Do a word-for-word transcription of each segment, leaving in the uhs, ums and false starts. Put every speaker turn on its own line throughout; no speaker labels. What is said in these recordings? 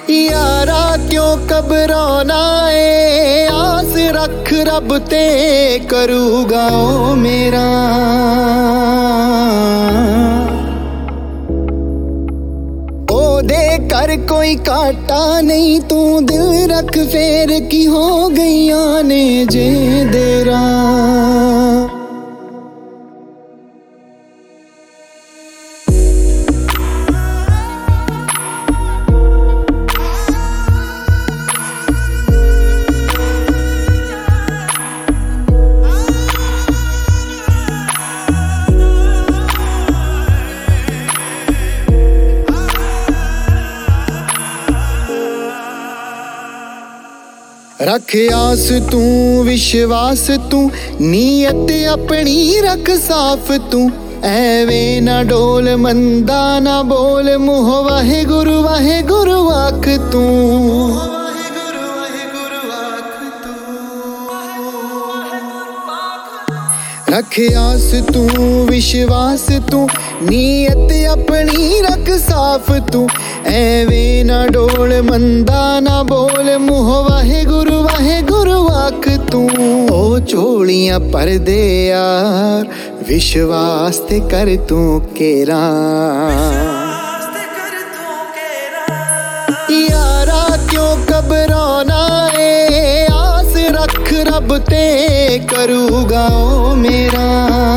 यारा क्यों घबराना ए, आस रख रब ते करूगा ओ मेरा। ओदे कर कोई काटा नहीं, तू दिल रख फेर की हो गईया ने जे देरा। रख आस तू विश्वास तू, नीयत अपनी रख साफ तू। एवें ना डोल मंदा ना बोल, मुँह वाहे गुरु वाहे गुरु आख तू। रख आस तू विश्वास तू, नीयत अपनी रख साफ तू। एवें ना डोल मंदा ना बोल, मुँह वाहे गुरु वाहे गुरु आख तू। ओ चोलियां पर दे यार, विश्वास ते कर तू केरा। यारा क्यों घबराना ए, आस रख रब ते करूगा ओ मेरा।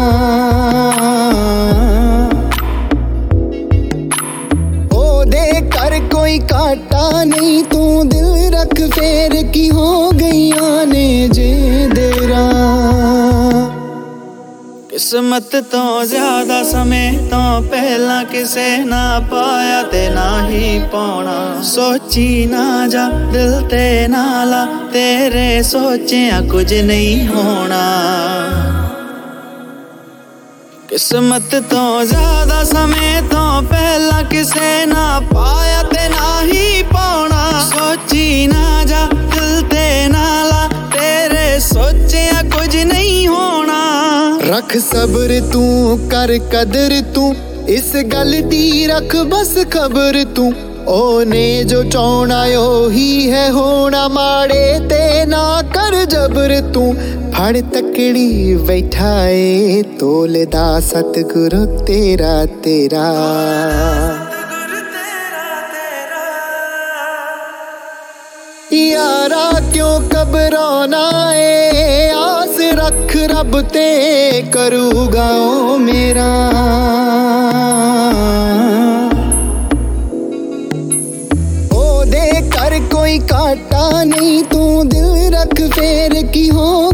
ओदे कर कोई काटा नहीं, तू दिल रख फेर की हो गईया ने जे देरा।
किस्मत तो ज्यादा समय तो पहला किसे ना पाया ते ना ही पाना। सोची ना जा दिल ते नाला, तेरे सोचिया कुछ नहीं होना। किस्मत तो ज्यादा समय तो पहला किसे ना पाया ते ना ही पाना। सोची ना जा दिल ते नाला, तेरे सोचिया कुछ नहीं होना।
रख सब्र तू कर कदर तू, इस गल दी रख बस खबर तू। ओने जो चाहना ओही है होना, माड़े ते ना कर जबर तू। फड़ तकड़ी बैठाए तोलदा सतगुरु तेरा तेरा। यारा क्यों घबराना ए, आस रख रब ते करूगा ओ मेरा। ओदे कर कोई काटा नहीं, तू दिल रख फेर की हो